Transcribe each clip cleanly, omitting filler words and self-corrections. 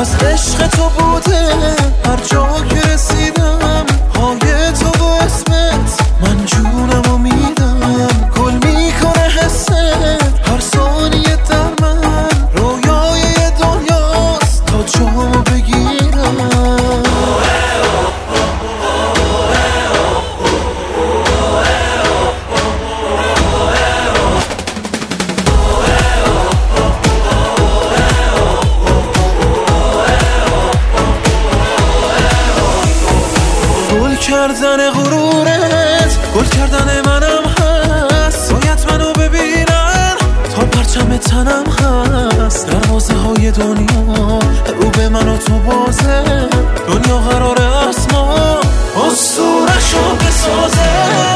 از عشق تو بوده هر جا که رسیدم، های تو و اسمت من جونمو میدم. گل میکنه حست هر ثانیه در من، رویای دنیاست تا جامو بگیرم. گل کردن غرورت، گل کردن منم هست. باید منو ببینن تا پرچم تنم هست. دروازه های دنیا رو به من و تو بازه، دنیا قراره از ما اسطوره‌شو بسازه.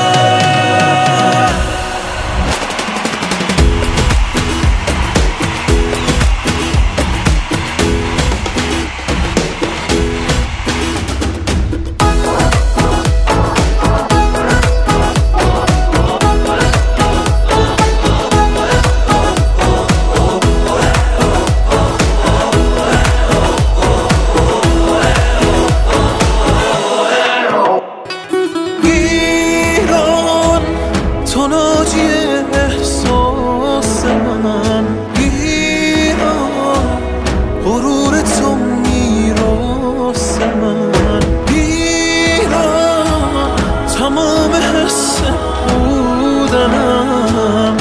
تو ناجی احساس من، ایران غرور تو میراث من، ایران تمام حس بودنم،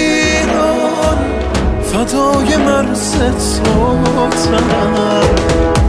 ایران فدای مرز تو تنم.